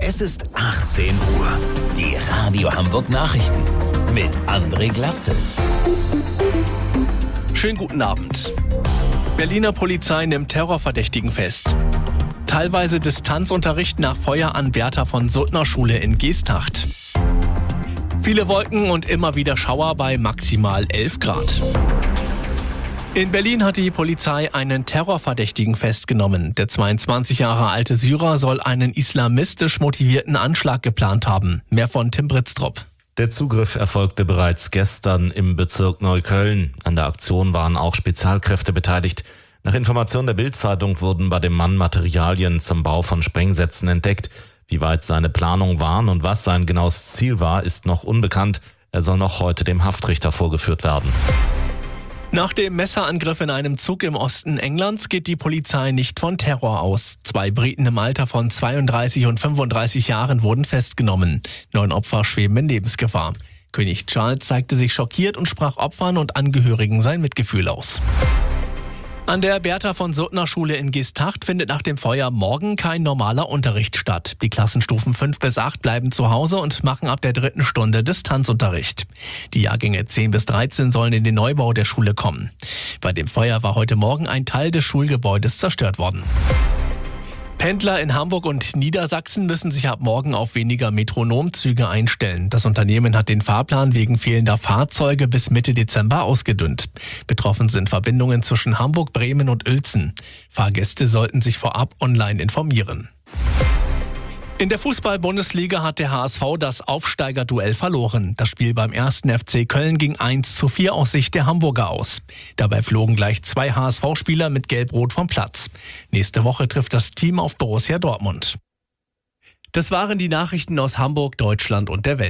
Es ist 18 Uhr. Die Radio Hamburg Nachrichten mit André Glatzel. Schönen guten Abend. Berliner Polizei nimmt Terrorverdächtigen fest. Teilweise Distanzunterricht nach Feuer an Bertha von Suttner Schule in Geesthacht. Viele Wolken und immer wieder Schauer bei maximal 11 Grad. In Berlin hat die Polizei einen Terrorverdächtigen festgenommen. Der 22 Jahre alte Syrer soll einen islamistisch motivierten Anschlag geplant haben. Mehr von Tim Britztrup. Der Zugriff erfolgte bereits gestern im Bezirk Neukölln. An der Aktion waren auch Spezialkräfte beteiligt. Nach Informationen der Bild-Zeitung wurden bei dem Mann Materialien zum Bau von Sprengsätzen entdeckt. Wie weit seine Planungen waren und was sein genaues Ziel war, ist noch unbekannt. Er soll noch heute dem Haftrichter vorgeführt werden. Nach dem Messerangriff in einem Zug im Osten Englands geht die Polizei nicht von Terror aus. 2 Briten im Alter von 32 und 35 Jahren wurden festgenommen. 9 Opfer schweben in Lebensgefahr. König Charles zeigte sich schockiert und sprach Opfern und Angehörigen sein Mitgefühl aus. An der Bertha von Suttner Schule in Geesthacht findet nach dem Feuer morgen kein normaler Unterricht statt. Die Klassenstufen 5 bis 8 bleiben zu Hause und machen ab der 3. Stunde Distanzunterricht. Die Jahrgänge 10 bis 13 sollen in den Neubau der Schule kommen. Bei dem Feuer war heute Morgen ein Teil des Schulgebäudes zerstört worden. Pendler in Hamburg und Niedersachsen müssen sich ab morgen auf weniger Metronomzüge einstellen. Das Unternehmen hat den Fahrplan wegen fehlender Fahrzeuge bis Mitte Dezember ausgedünnt. Betroffen sind Verbindungen zwischen Hamburg, Bremen und Uelzen. Fahrgäste sollten sich vorab online informieren. In der Fußball-Bundesliga hat der HSV das Aufsteigerduell verloren. Das Spiel beim 1. FC Köln ging 1:4 aus Sicht der Hamburger aus. Dabei flogen gleich 2 HSV-Spieler mit Gelb-Rot vom Platz. Nächste Woche trifft das Team auf Borussia Dortmund. Das waren die Nachrichten aus Hamburg, Deutschland und der Welt.